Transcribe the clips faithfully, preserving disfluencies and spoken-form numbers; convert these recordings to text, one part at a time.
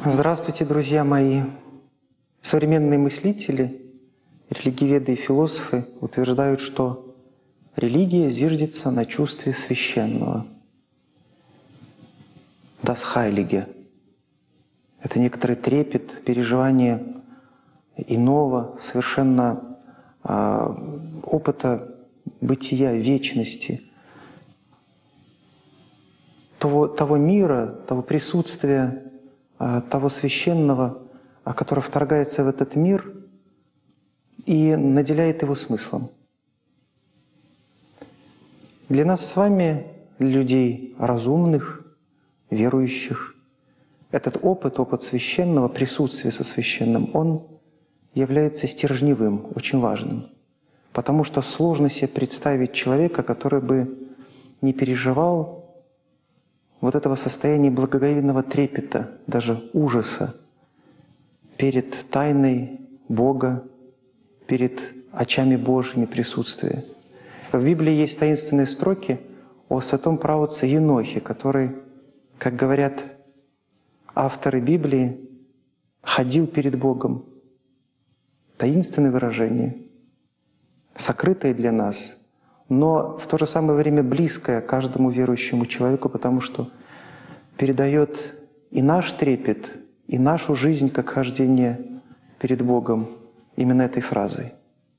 Здравствуйте, друзья мои! Современные мыслители, религиоведы и философы утверждают, что религия зиждется на чувстве священного. Das Heilige. Это некоторый трепет, переживание иного, совершенно э, опыта бытия, вечности, того, того мира, того присутствия, того священного, который вторгается в этот мир и наделяет его смыслом. Для нас с вами, для людей разумных, верующих, этот опыт, опыт священного, присутствия со священным, он является стержневым, очень важным. Потому что сложно себе представить человека, который бы не переживал вот этого состояния благоговейного трепета, даже ужаса перед тайной Бога, перед очами Божьими присутствия. В Библии есть таинственные строки о святом праотце Енохе, который, как говорят авторы Библии, ходил перед Богом. Таинственное выражение, сокрытое для нас, но в то же самое время близкое каждому верующему человеку, потому что передает и наш трепет, и нашу жизнь как хождение перед Богом именно этой фразой.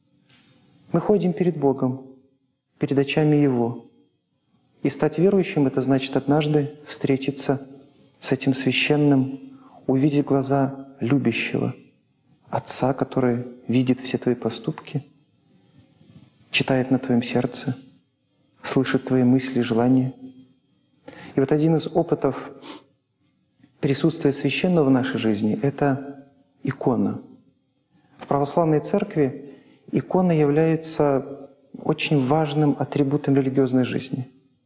Мы ходим перед Богом, перед очами Его. И стать верующим — это значит однажды встретиться с этим священным, увидеть глаза любящего Отца, который видит все твои поступки, читает на твоем сердце, слышит твои мысли и желания. И вот один из опытов присутствия священного в нашей жизни — это икона. В православной церкви икона является очень важным атрибутом религиозной жизни.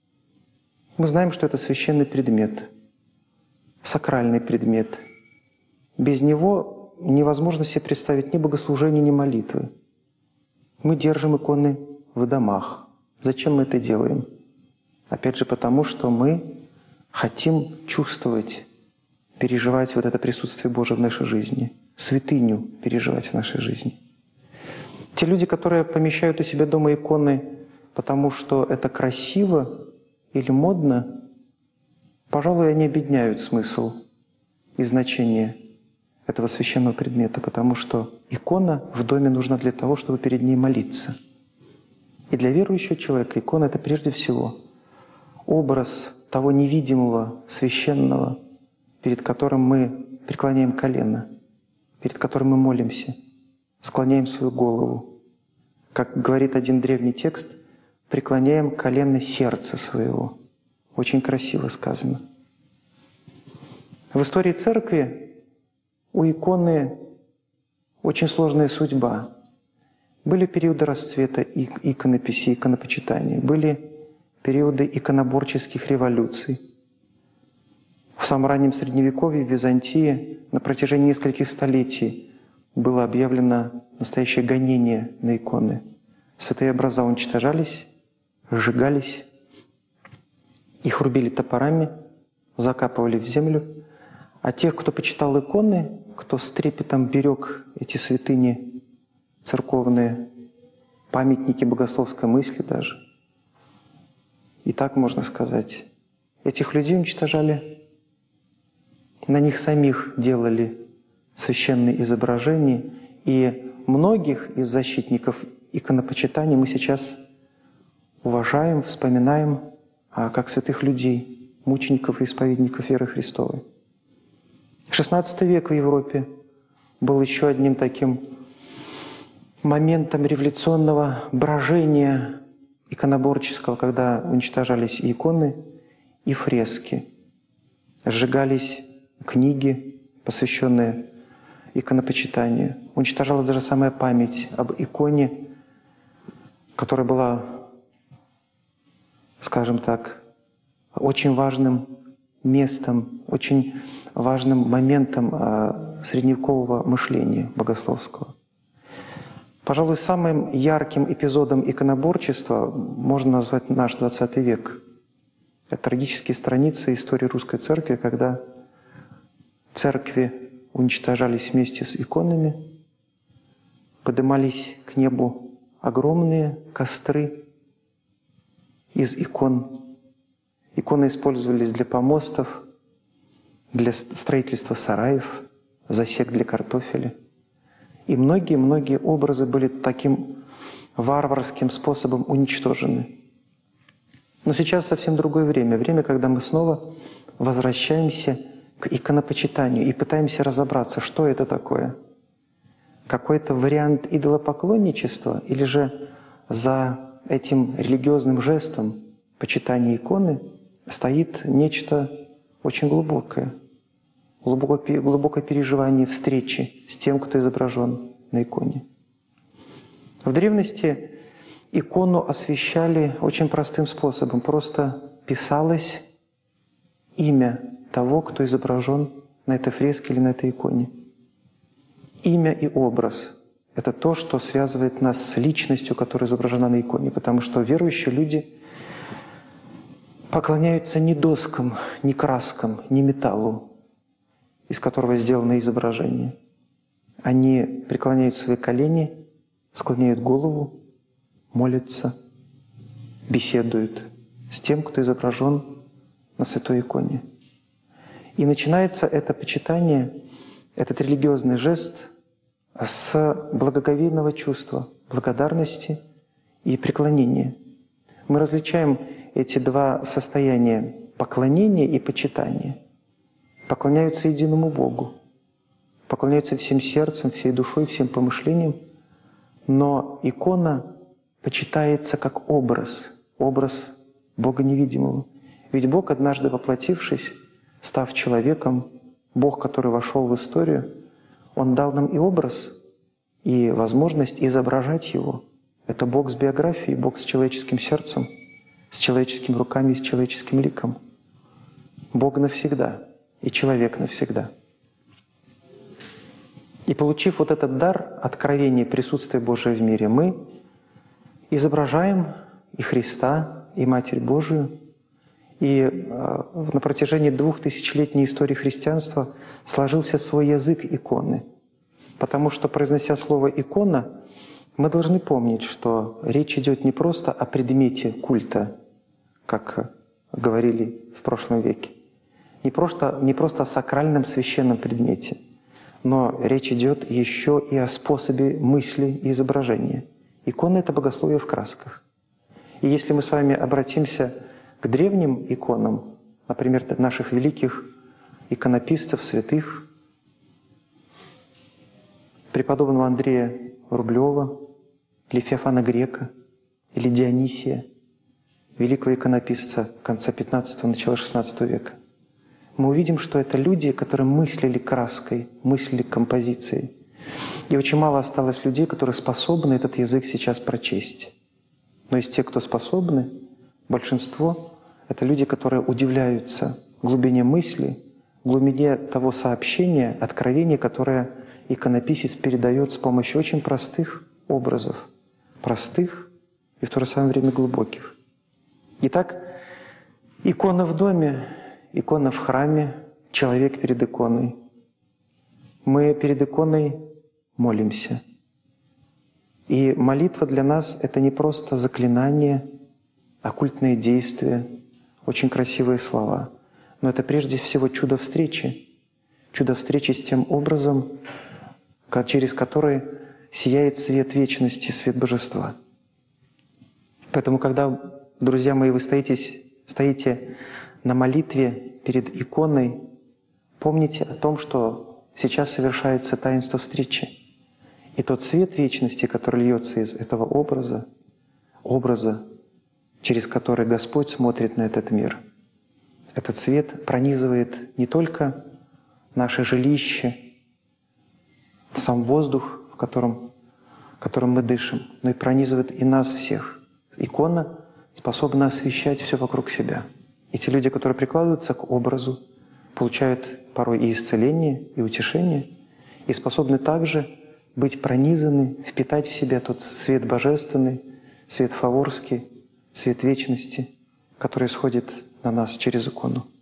Мы знаем, что это священный предмет, сакральный предмет. Без него невозможно себе представить ни богослужения, ни молитвы. Мы держим иконы в домах. Зачем мы это делаем? Опять же потому, что мы хотим чувствовать, переживать вот это присутствие Божие в нашей жизни, святыню переживать в нашей жизни. Те люди, которые помещают у себя дома иконы, потому что это красиво или модно, пожалуй, они обедняют смысл и значение этого священного предмета, потому что икона в доме нужна для того, чтобы перед ней молиться. И для верующего человека икона — это прежде всего образ того невидимого, священного, перед которым мы преклоняем колено, перед которым мы молимся, склоняем свою голову. Как говорит один древний текст, преклоняем колено сердца своего. Очень красиво сказано. В истории церкви у иконы очень сложная судьба. Были периоды расцвета иконописи, иконопочитания, были периоды иконоборческих революций. В самом раннем Средневековье в Византии на протяжении нескольких столетий было объявлено настоящее гонение на иконы. Святые образа уничтожались, сжигались, их рубили топорами, закапывали в землю. А тех, кто почитал иконы, кто с трепетом берег эти святыни церковные, памятники богословской мысли даже, и так можно сказать, этих людей уничтожали, на них самих делали священные изображения, и многих из защитников иконопочитания мы сейчас уважаем, вспоминаем как святых людей, мучеников и исповедников веры Христовой. шестнадцатый век в Европе был еще одним таким моментом революционного брожения иконоборческого, когда уничтожались и иконы, и фрески, сжигались книги, посвященные иконопочитанию. Уничтожалась даже самая память об иконе, которая была, скажем так, очень важным местом, очень важным моментом средневекового мышления богословского. Пожалуй, самым ярким эпизодом иконоборчества можно назвать наш двадцатый век. Это трагические страницы истории русской церкви, когда церкви уничтожались вместе с иконами, поднимались к небу огромные костры из икон. Иконы использовались для помостов, для строительства сараев, засек для картофеля. И многие-многие образы были таким варварским способом уничтожены. Но сейчас совсем другое время. Время, когда мы снова возвращаемся к иконопочитанию и пытаемся разобраться, что это такое. Какой-то вариант идолопоклонничества или же за этим религиозным жестом почитания иконы стоит нечто очень глубокое, глубокое, глубокое переживание встречи с тем, кто изображен на иконе. В древности икону освящали очень простым способом. Просто писалось имя того, кто изображен на этой фреске или на этой иконе. Имя и образ — это то, что связывает нас с личностью, которая изображена на иконе, потому что верующие люди поклоняются не доскам, не краскам, не металлу, из которого сделано изображение. Они преклоняют свои колени, склоняют голову, молятся, беседуют с тем, кто изображен на святой иконе. И начинается это почитание, этот религиозный жест с благоговейного чувства, благодарности и преклонения. Мы различаем эти два состояния — поклонения и почитания. Поклоняются единому Богу, поклоняются всем сердцем, всей душой, всем помышлением, но икона почитается как образ, образ Бога невидимого. Ведь Бог, однажды воплотившись, став человеком, Бог, который вошел в историю, Он дал нам и образ, и возможность изображать Его. Это Бог с биографией, Бог с человеческим сердцем, с человеческими руками и с человеческим ликом. Бог навсегда и человек навсегда. И получив вот этот дар откровения присутствия Божия в мире, мы изображаем и Христа, и Матерь Божию. И на протяжении двухтысячелетней истории христианства сложился свой язык иконы. Потому что, произнося слово «икона», мы должны помнить, что речь идет не просто о предмете культа, как говорили в прошлом веке, не просто, не просто о сакральном священном предмете, но речь идет еще и о способе мысли и изображения. Икона — это богословие в красках. И если мы с вами обратимся к древним иконам, например, наших великих иконописцев, святых, преподобного Андрея Рублева, или Феофана Грека, или Дионисия, великого иконописца конца пятнадцатого — начала шестнадцатого века, мы увидим, что это люди, которые мыслили краской, мыслили композицией. И очень мало осталось людей, которые способны этот язык сейчас прочесть. Но из тех, кто способны, большинство — это люди, которые удивляются глубине мысли, глубине того сообщения, откровения, которое иконописец передает с помощью очень простых образов. Простых и в то же самое время глубоких. Итак, икона в доме, икона в храме, человек перед иконой. Мы перед иконой молимся. И молитва для нас — это не просто заклинание, оккультные действия, очень красивые слова, но это прежде всего чудо встречи. Чудо встречи с тем образом, через который сияет свет вечности, свет Божества. Поэтому, когда, друзья мои, вы стоите, стоите на молитве перед иконой, помните о том, что сейчас совершается таинство встречи. И тот свет вечности, который льется из этого образа, образа, через который Господь смотрит на этот мир, этот свет пронизывает не только наше жилище, сам воздух, в котором, которым мы дышим, но и пронизывает и нас всех. Икона способна освещать все вокруг себя. И те люди, которые прикладываются к образу, получают порой и исцеление, и утешение, и способны также быть пронизаны, впитать в себя тот свет божественный, свет фаворский, свет вечности, который исходит на нас через икону.